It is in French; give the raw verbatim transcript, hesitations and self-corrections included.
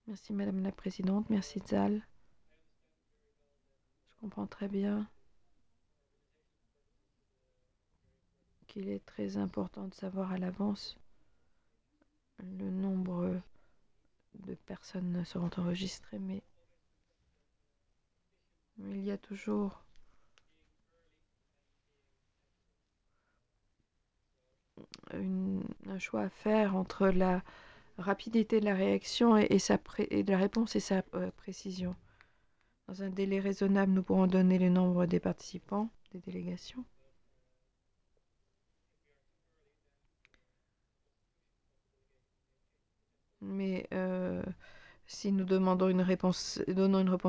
Merci Madame la Présidente, merci Zal. Je comprends très bien qu'il est très important de savoir à l'avance le nombre de personnes seront enregistrées, mais il y a toujours une- un choix à faire entre la rapidité de la réaction et, et sa pré- et de la réponse et sa euh, précision. Dans un délai raisonnable, nous pourrons donner le nombre des participants, des délégations. Mais euh, si nous demandons une réponse, donnons une réponse